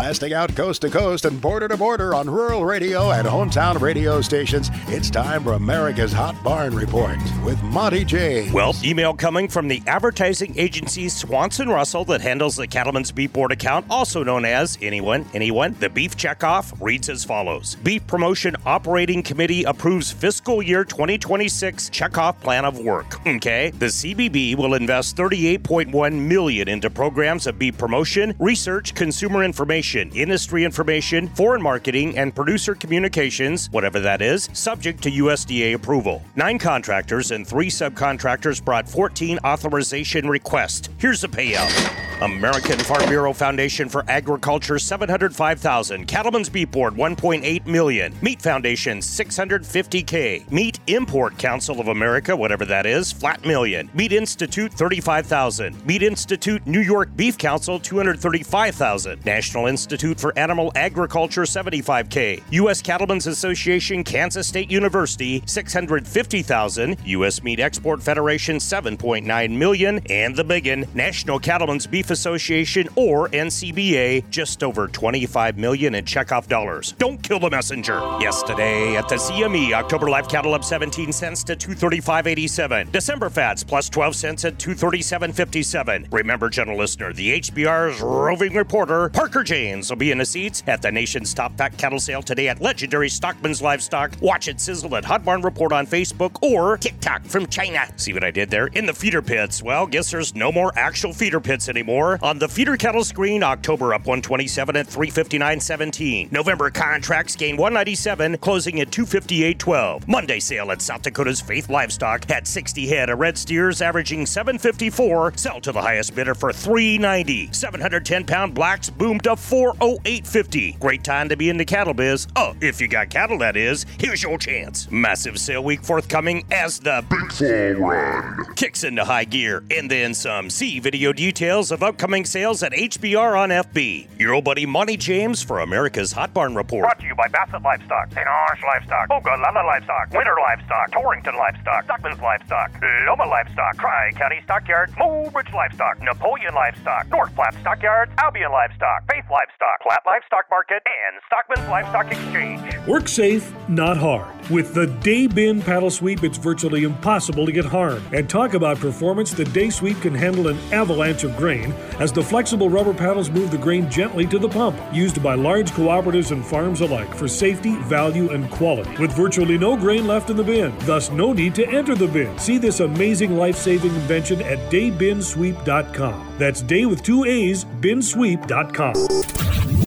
Blasting out coast to coast and border to border on rural radio and hometown radio stations, it's time for America's Hot Barn Report with Monty James. Well, email coming from the advertising agency Swanson Russell that handles the Cattlemen's Beef Board account, also known as Anyone. The beef checkoff reads as follows. Beef Promotion Operating Committee approves fiscal year 2026 checkoff plan of work. Okay. The CBB will invest $38.1 million into programs of beef promotion, research, consumer information, industry information, foreign marketing, and producer communications, whatever that is, subject to USDA approval. 9 contractors and 3 subcontractors brought 14 authorization requests. Here's the payout. American Farm Bureau Foundation for Agriculture, $705,000. Cattlemen's Beef Board, $1.8 million. Meat Foundation, $650K. Meat Import Council of America, whatever that is, flat million. Meat Institute, $35,000. Meat Institute New York Beef Council, $235,000. National Institute for Animal Agriculture, $75K. U.S. Cattlemen's Association, Kansas State University, $650,000. U.S. Meat Export Federation, $7.9 million. And the biggin, National Cattlemen's Beef Association, or NCBA, just over $25 million in checkoff dollars. Don't kill the messenger. Yesterday at the CME, October live cattle up 17 cents to $235.87. December fats plus 12 cents at $237.57. Remember, gentle listener, the HBR's roving reporter, Parker James, will be in the seats at the nation's top fat cattle sale today at legendary Stockman's Livestock. Watch it sizzle at Hot Barn Report on Facebook or TikTok from China. See what I did there? In the feeder pits. Well, guess there's no more actual feeder pits anymore. On the feeder cattle screen, October up 127 at 359.17. November contracts gain 197, closing at 258.12. Monday sale at South Dakota's Faith Livestock had 60 head of red steers averaging 754, sell to the highest bidder for 390. 710-pound blacks boomed up 408.50. Great time to be in the cattle biz. Oh, if you got cattle, that is. Here's your chance. Massive sale week forthcoming as the Big Fall Run kicks into high gear, and then some. See video details of upcoming sales at HBR on FB. Your old buddy Monty James for America's Hot Barn Report. Brought to you by Bassett Livestock, St. Orange Livestock, Ogallala Livestock, Winter Livestock, Torrington Livestock, Stockman's Livestock, Loma Livestock, Tri-County Stockyards, Mobridge Livestock, Napoleon Livestock, North Platte Stockyards, Albion Livestock, Faith Livestock, Platte Livestock Market, and Stockman's Livestock Exchange. Work safe, not hard. With the Day Bin paddle sweep, it's virtually impossible to get harmed. And talk about performance, the Day Sweep can handle an avalanche of grain as the flexible rubber paddles move the grain gently to the pump. Used by large cooperatives and farms alike for safety, value, and quality. With virtually no grain left in the bin, thus no need to enter the bin. See this amazing life-saving invention at daybinsweep.com. That's day with 2 A's, binsweep.com.